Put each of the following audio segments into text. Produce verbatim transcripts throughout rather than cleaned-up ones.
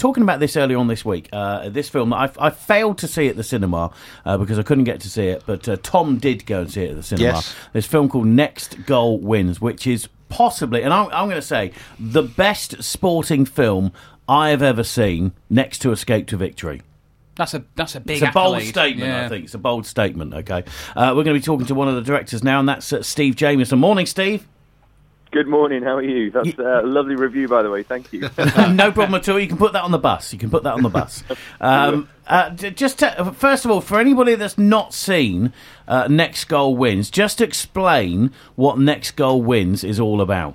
talking about this earlier on this week. Uh, this film, I, I failed to see at the cinema uh, because I couldn't get to see it, but uh, Tom did go and see it at the cinema. Yes. This film called Next Goal Wins, which is possibly, and I'm, I'm going to say, the best sporting film I have ever seen, next to Escape to Victory. That's a that's a big It's a bold accolade. statement, Yeah. I think. It's a bold statement, okay? Uh, we're going to be talking to one of the directors now, and that's uh, Steve Jamieson. Morning, Steve. Good morning, how are you? That's uh, a lovely review, by the way, thank you. No problem at all. You can put that on the bus. You can put that on the bus. Um, uh, d- just to, first of all, for anybody that's not seen uh, Next Goal Wins, just explain what Next Goal Wins is all about.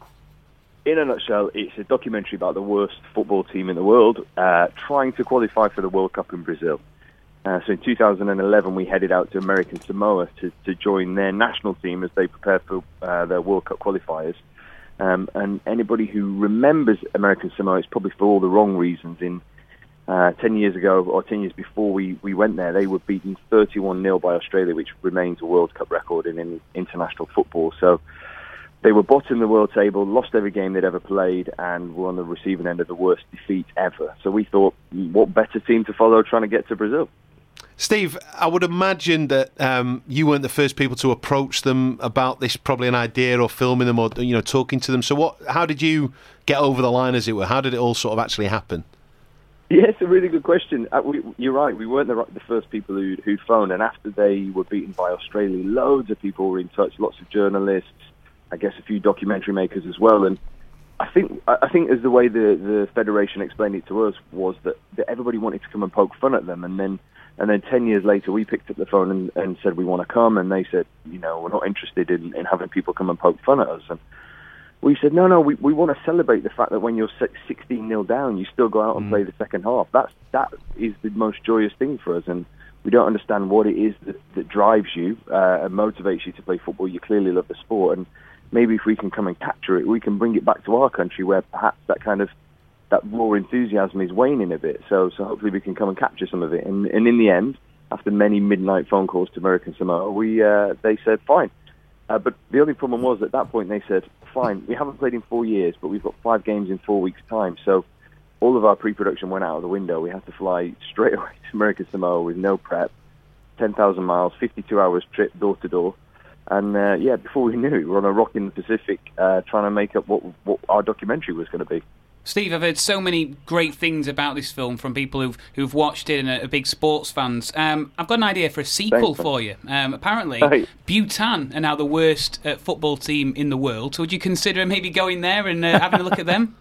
In a nutshell, it's a documentary about the worst football team in the world uh, trying to qualify for the World Cup in Brazil. Uh, so in two thousand eleven, we headed out to American Samoa to, to join their national team as they prepare for uh, their World Cup qualifiers. Um, and anybody who remembers American Samoa, it's probably for all the wrong reasons. In uh, ten years ago, or ten years before we, we went there, they were beaten thirty-one nil by Australia, which remains a World Cup record in, in international football. So they were bottom of the world table, lost every game they'd ever played, and were on the receiving end of the worst defeat ever. So we thought, what better team to follow trying to get to Brazil? Steve, I would imagine that um, you weren't the first people to approach them about this, probably an idea or filming them or you know talking to them. So what? How did you get over the line, as it were? How did it all sort of actually happen? Yeah, it's a really good question. Uh, we, you're right, we weren't the, the first people who'd, who'd phoned, and after they were beaten by Australia, loads of people were in touch, lots of journalists, I guess a few documentary makers as well. And I think I think as the way the, the Federation explained it to us was that, that everybody wanted to come and poke fun at them, and then and then ten years later we picked up the phone and, and said we want to come, and they said, you know, we're not interested in, in having people come and poke fun at us. And we said, no, no, we, we want to celebrate the fact that when you're sixteen nil down, you still go out and mm. play the second half. That's, that is the most joyous thing for us, and we don't understand what it is that, that drives you uh, and motivates you to play football. You clearly love the sport, and maybe if we can come and capture it, we can bring it back to our country where perhaps that kind of that raw enthusiasm is waning a bit. So so hopefully we can come and capture some of it. And, and in the end, after many midnight phone calls to American Samoa, we uh, they said, fine. Uh, but the only problem was at that point they said, fine, we haven't played in four years, but we've got five games in four weeks' time. So all of our pre-production went out of the window. We had to fly straight away to American Samoa with no prep, ten thousand miles, fifty-two hours trip door to door. And uh, yeah, before we knew it, we were on a rock in the Pacific uh, trying to make up what, what our documentary was going to be. Steve, I've heard so many great things about this film from people who've who've watched it and are big sports fans. Um, I've got an idea for a sequel Thanks, for you. Um, apparently, Hey. Bhutan are now the worst uh, football team in the world. So would you consider maybe going there and uh, having a look at them?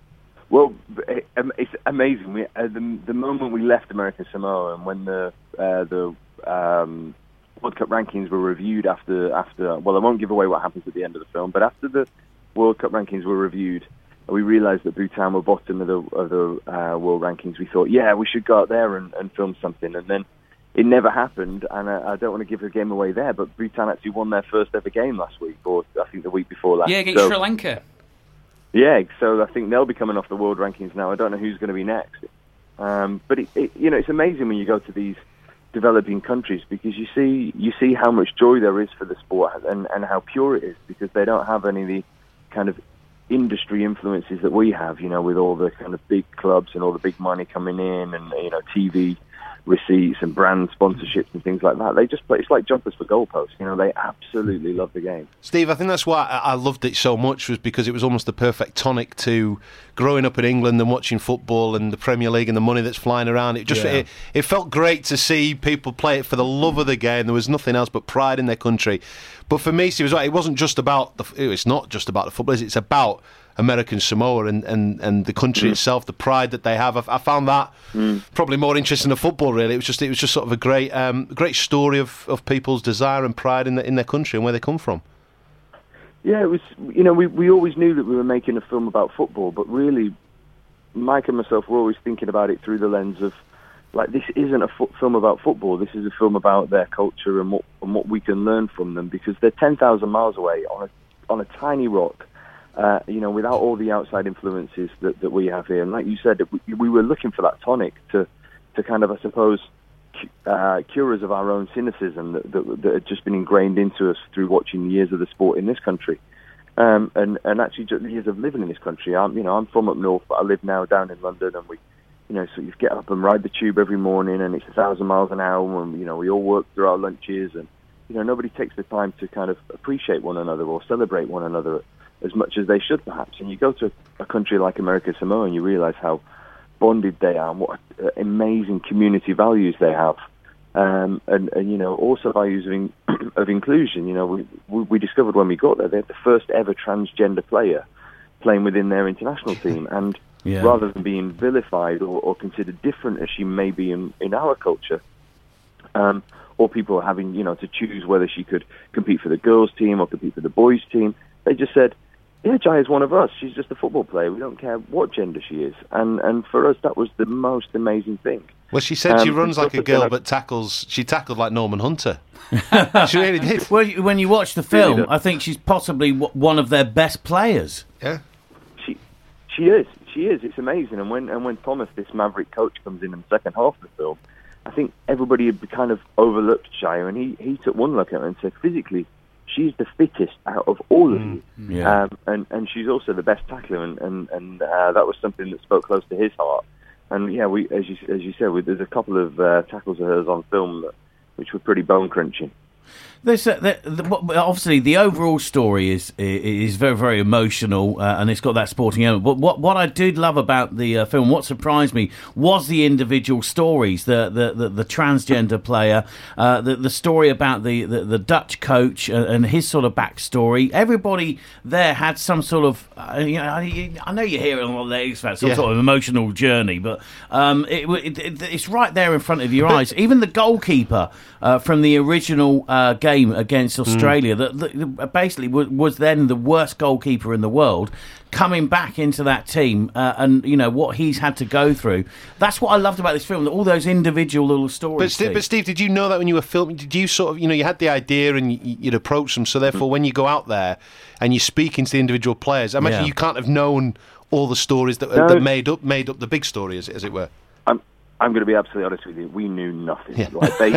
Well, it's amazing. We, uh, the, the moment we left American Samoa and when the uh, the um, World Cup rankings were reviewed after after well, I won't give away what happens at the end of the film, but after the World Cup rankings were reviewed, we realised that Bhutan were bottom of the of the uh, world rankings. We thought, yeah, we should go out there and, and film something, and then it never happened. And I, I don't want to give the game away there, but Bhutan actually won their first ever game last week, or I think the week before last. Yeah, against so, Sri Lanka. Yeah, so I think they'll be coming off the world rankings now. I don't know who's going to be next, um, but it, it, you know, it's amazing when you go to these developing countries because you see you see how much joy there is for the sport and, and how pure it is because they don't have any of the kind of industry influences that we have, you know, with all the kind of big clubs and all the big money coming in and, you know, T V receipts and brand sponsorships and things like that. They just play, it's like jumpers for goalposts, you know, they absolutely love the game. Steve, I think that's why I loved it so much was because it was almost the perfect tonic to growing up in England and watching football and the Premier League and the money that's flying around. It just, yeah. it, it felt great to see people play it for the love of the game. There was nothing else but pride in their country. But for me, Steve, it wasn't just about the, it's not just about the footballers, it's about American Samoa and, and, and the country mm. itself, the pride that they have. I, I found that mm. probably more interesting than football. Really, it was just it was just sort of a great um, great story of, of people's desire and pride in the, in their country and where they come from. Yeah, it was. You know, we we always knew that we were making a film about football, but really, Mike and myself were always thinking about it through the lens of like this isn't a fo- film about football. This is a film about their culture and what and what we can learn from them because they're ten thousand miles away on a on a tiny rock. Uh, you know, without all the outside influences that, that we have here. And like you said, we, we were looking for that tonic to, to kind of, I suppose, uh, cure us of our own cynicism that, that, that had just been ingrained into us through watching years of the sport in this country. Um, and, and actually just years of living in this country. I'm, you know, I'm from up north, but I live now down in London, and we, you know, so you get up and ride the tube every morning, and it's a thousand miles an hour, and you know, we all work through our lunches, and you know, nobody takes the time to kind of appreciate one another or celebrate one another as much as they should, perhaps. And you go to a country like America Samoa, and you realise how bonded they are, and what amazing community values they have, um, and, and you know, also values of, in, of inclusion. You know, we, we we discovered when we got there, they're the first ever transgender player playing within their international team, and yeah. rather than being vilified or, or considered different as she may be in, in our culture, um, or people having, you know, to choose whether she could compete for the girls' team or compete for the boys' team, they just said, yeah, Jai is one of us. She's just a football player. We don't care what gender she is. And and for us, that was the most amazing thing. Well, she said um, she runs like a girl, but tackles. She tackled like Norman Hunter. She really did. Well, when you watch the film, I think she's possibly one of their best players. Yeah. She she is. She is. It's amazing. And when and when Thomas, this maverick coach, comes in in the second half of the film, I think everybody had kind of overlooked Shia, and he, he took one look at her and said, physically, she's the fittest out of all of you. Mm, yeah. um, and, and she's also the best tackler, and, and, and uh, that was something that spoke close to his heart. And yeah, we as you as you said, we, there's a couple of uh, tackles of hers on film that, which were pretty bone-crunching. There's uh, the, the, obviously the overall story is is very very emotional, uh, and it's got that sporting element. But what what I did love about the uh, film, what surprised me, was the individual stories. The the the, the transgender player, uh, the the story about the, the, the Dutch coach and, and his sort of backstory. Everybody there had some sort of uh, you know I, I know you hear it on the X Factor, some yeah. sort of emotional journey, but um, it, it, it, it's right there in front of your eyes. Even the goalkeeper uh, from the original uh, game. game against Australia mm. that, that basically was, was then the worst goalkeeper in the world, coming back into that team, uh, and you know what he's had to go through. That's what I loved about this film, all those individual little stories. But Steve, but Steve, did you know that when you were filming? Did you sort of, you know, you had the idea and you'd approach them, so therefore mm. when you go out there and you're speaking to the individual players, I imagine yeah. you can't have known all the stories that, no. that made up made up the big story, as, as it were. I'm I'm going to be absolutely honest with you. We knew nothing. Yeah. Like they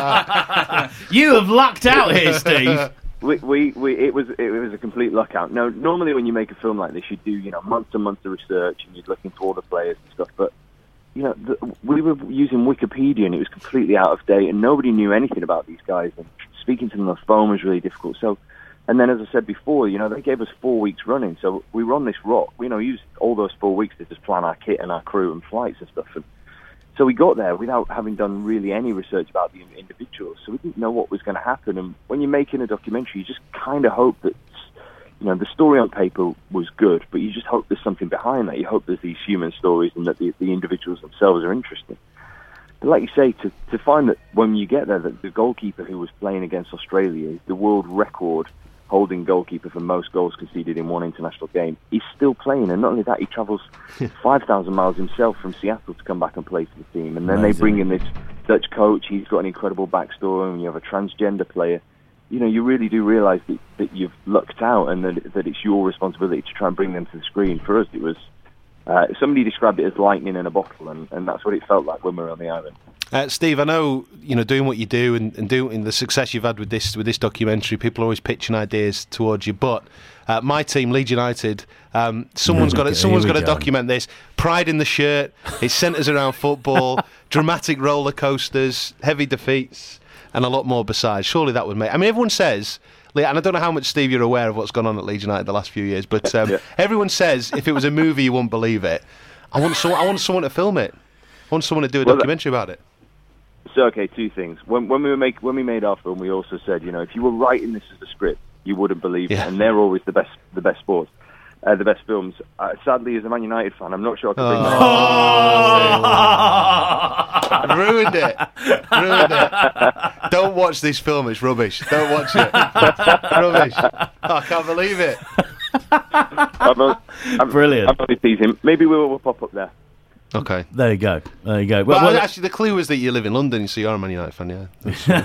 said, you have lucked out here, Steve. We, we, we, it was, it was a complete luck out. No, normally when you make a film like this, you do, you know, months and months of research, and you're looking for all the players and stuff. But you know, the, we were using Wikipedia, and it was completely out of date, and nobody knew anything about these guys. And speaking to them on the phone was really difficult. So, and then as I said before, you know, they gave us four weeks running, so we were on this rock. We, you know, used all those four weeks to just plan our kit and our crew and flights and stuff. And so we got there without having done really any research about the individuals, so we didn't know what was going to happen. And when you're making a documentary, you just kind of hope that, you know, the story on paper was good, but you just hope there's something behind that. You hope there's these human stories and that the, the individuals themselves are interesting. But like you say, to, to find that when you get there, that the goalkeeper who was playing against Australia is the world record holding goalkeeper for most goals conceded in one international game, he's still playing. And not only that, he travels five thousand miles himself from Seattle to come back and play for the team. And then Amazing. They bring in this Dutch coach. He's got an incredible backstory, and you have a transgender player. You know, you really do realise that, that you've lucked out, and that, that it's your responsibility to try and bring them to the screen. For us, it was... Uh, somebody described it as lightning in a bottle, and, and that's what it felt like when we were on the island. Uh, Steve, I know, you know, doing what you do and, and doing the success you've had with this with this documentary, people are always pitching ideas towards you. But uh, my team, Leeds United, um, someone's got to, someone's got to document this. Pride in the shirt. It centres around football, dramatic roller coasters, heavy defeats, and a lot more besides. Surely that would make. I mean, everyone says. And I don't know how much, Steve, you're aware of what's gone on at Leeds United the last few years, but um, yeah. everyone says if it was a movie, you wouldn't believe it. I want someone. I want someone to film it. I want someone to do a well, documentary about it. So, okay, two things. When, when we were make, when we made our film, we also said, you know, if you were writing this as a script, you wouldn't believe yeah. it, and they're always the best, the best sports, uh, the best films. Uh, sadly, as a Man United fan, I'm not sure I can bring oh. that. Oh. Ruined it. Ruined it. Don't watch this film. It's rubbish. Don't watch it. Rubbish. Oh, I can't believe it. I'm, I'm, Brilliant. I'm only teasing. Maybe we will we'll pop up there. Okay. There you go. There you go. Well, well, well, actually, the clue is that you live in London, so you're a Man United fan, yeah.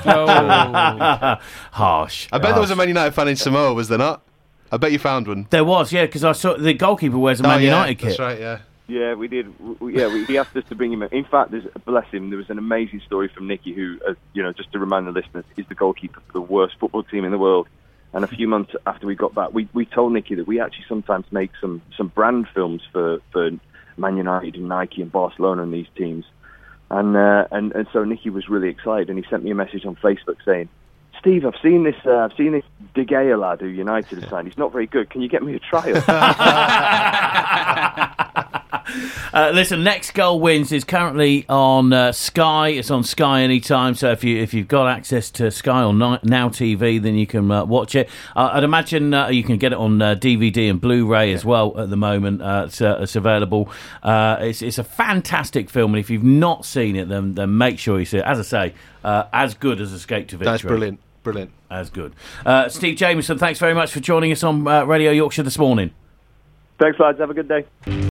oh. Harsh. I bet Harsh. there was a Man United fan in Samoa, was there not? I bet you found one. There was, yeah, because I saw the goalkeeper wears a oh, Man yeah, United kit. That's right, yeah. Yeah, we did. We, yeah, we, he asked us to bring him in. In fact, there's, bless him, there was an amazing story from Nicky, who, uh, you know, just to remind the listeners, is the goalkeeper for the worst football team in the world. And a few months after we got back, we, we told Nicky that we actually sometimes make some, some brand films for, for Man United and Nike and Barcelona and these teams. And, uh, and and so Nicky was really excited, and he sent me a message on Facebook saying, Steve, I've seen this. Uh, I've seen this De Gea lad who United have signed. He's not very good. Can you get me a trial? uh, listen, Next Goal Wins is currently on uh, Sky. It's on Sky anytime. So if you if you've got access to Sky or Now T V, then you can uh, watch it. Uh, I'd imagine uh, you can get it on uh, D V D and Blu-ray yeah. as well at the moment. Uh, it's, uh, it's available. Uh, it's it's a fantastic film, and if you've not seen it, then then make sure you see it. As I say, uh, as good as Escape to Victory. That's brilliant. Brilliant. As good. Uh, Steve Jameson, thanks very much for joining us on uh, Radio Yorkshire this morning. Thanks, lads. Have a good day.